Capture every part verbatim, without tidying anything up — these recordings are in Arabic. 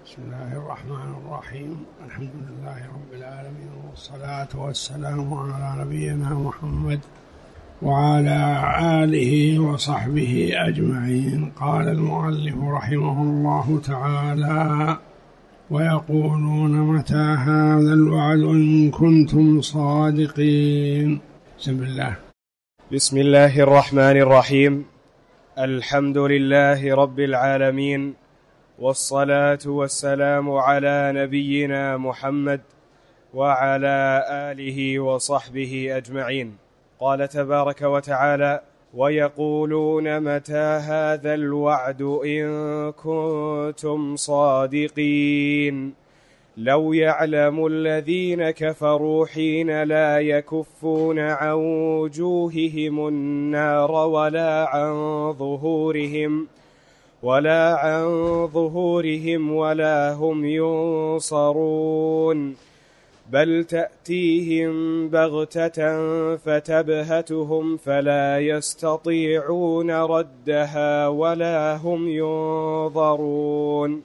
بسم الله الرحمن الرحيم. الحمد لله رب العالمين، والصلاة والسلام على نبينا محمد وعلى آله وصحبه أجمعين. قال المؤلف رحمه الله تعالى: ويقولون متى هذا الوعد إن كنتم صادقين. بسم الله. بسم الله الرحمن الرحيم. الحمد لله رب العالمين، والصلاة والسلام على نبينا محمد وعلى آله وصحبه أجمعين. قال تبارك وتعالى: ويقولون متى هذا الوعد إن كنتم صادقين لو يعلم الذين كفروا حين لا يكفون عن وجوههم النار ولا عن ظهورهم ولا عن ظهورهم ولا هم ينصرون بل تأتيهم بغتة فتبهتهم فلا يستطيعون ردها ولا هم ينظرون.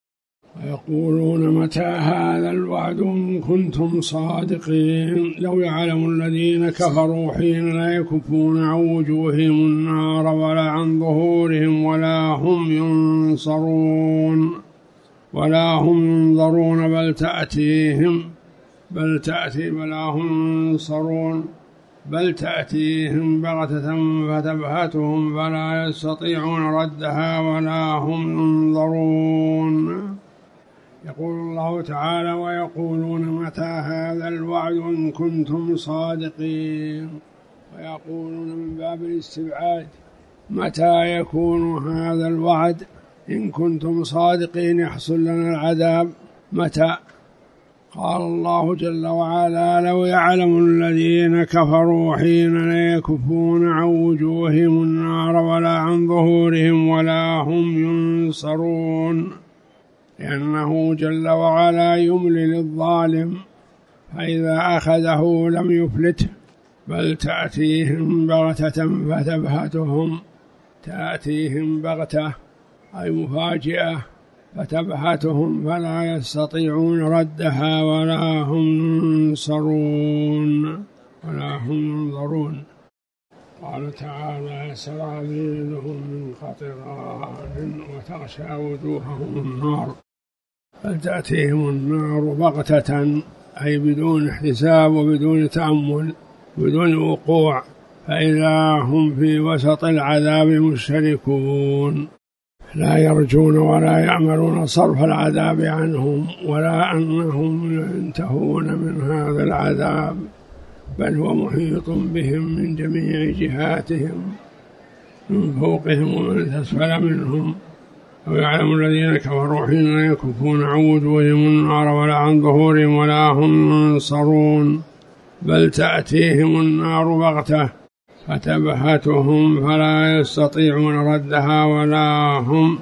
ويقولون متى هذا الوعد إن كنتم صادقين لو يعلم الذين كفروا حين لا يكفون عن وجوههم النار ولا عن ظهورهم ولا هم ينصرون ولا هم ينظرون بل تأتيهم بل تأتي ولا هم ينصرون بل تأتيهم بغتة فتبهتهم فلا يستطيعون ردها ولا هم ينظرون. يقول الله تعالى: ويقولون متى هذا الوعد إن كنتم صادقين. ويقولون من باب الاستبعاد: متى يكون هذا الوعد إن كنتم صادقين يحصل لنا العذاب؟ متى؟ قال الله جل وعلا: لو يعلم الذين كفروا حين لا يكفون عن وجوههم النار ولا عن ظهورهم ولا هم ينصرون، لأنه جل وعلا يملي للظالم فإذا أخذه لم يفلته، بل تأتيهم بغتة فتبهتهم، تأتيهم بغتة أي مفاجئة فتبهتهم فلا يستطيعون ردها ولا هم ينصرون ولا هم ينظرون. قال تعالى: سرابيلهم من قطران وتغشى وجوههم النار بل تأتيهم النار بغتة أي بدون احتساب وبدون تأمل بدون وقوع، فإذا هم في وسط العذاب مشتركون لا يرجون ولا يأملون صرف العذاب عنهم ولا أنهم ينتهون من هذا العذاب، بل هو محيط بهم من جميع جهاتهم من فوقهم ومن أسفل منهم. ويعلم الذين كفروا حين لا يكفون عن وجوههم النار ولا عن ظهورهم ولا هم ينصرون بل تأتيهم النار بغتة فتبهتهم فلا يستطيعون ردها ولا هم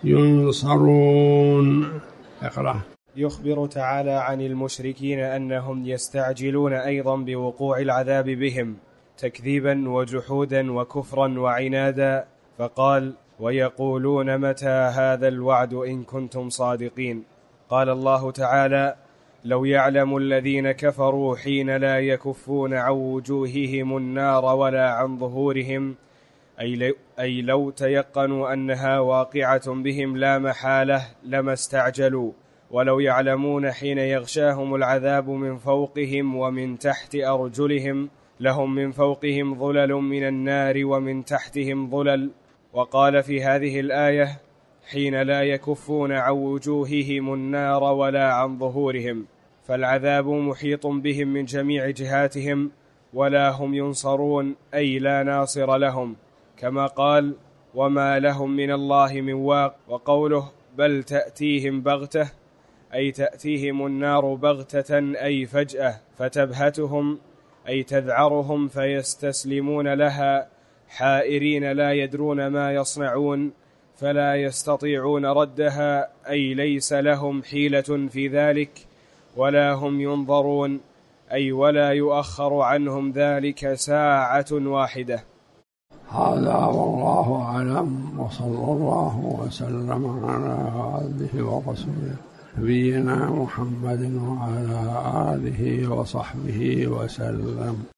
ينصرون. اقرأ. يخبر تعالى عن المشركين أنهم يستعجلون أيضا بوقوع العذاب بهم تكذيبا وجحودا وكفرا وعنادا، فقال: ويقولون متى هذا الوعد إن كنتم صادقين. قال الله تعالى: لو يعلم الذين كفروا حين لا يكفون عن وجوههم النار ولا عن ظهورهم، أي لو تيقنوا أنها واقعة بهم لا محالة لما استعجلوا. ولو يعلمون حين يغشاهم العذاب من فوقهم ومن تحت أرجلهم، لهم من فوقهم ظلل من النار ومن تحتهم ظلل. وقال في هذه الآية: حين لا يكفون عن وجوههم النار ولا عن ظهورهم، فالعذاب محيط بهم من جميع جهاتهم ولا هم ينصرون أي لا ناصر لهم، كما قال: وما لهم من الله من واق. وقوله: بل تأتيهم بغتة أي تأتيهم النار بغتة أي فجأة، فتبهتهم أي تذعرهم فيستسلمون لها حائرين لا يدرون ما يصنعون فلا يستطيعون ردها، أي ليس لهم حيلة في ذلك ولا هم ينظرون أي ولا يؤخر عنهم ذلك ساعة واحدة. هذا والله أعلم، وصلى الله وسلم على عبده ورسوله نبينا محمد وعلى آله وصحبه وسلم.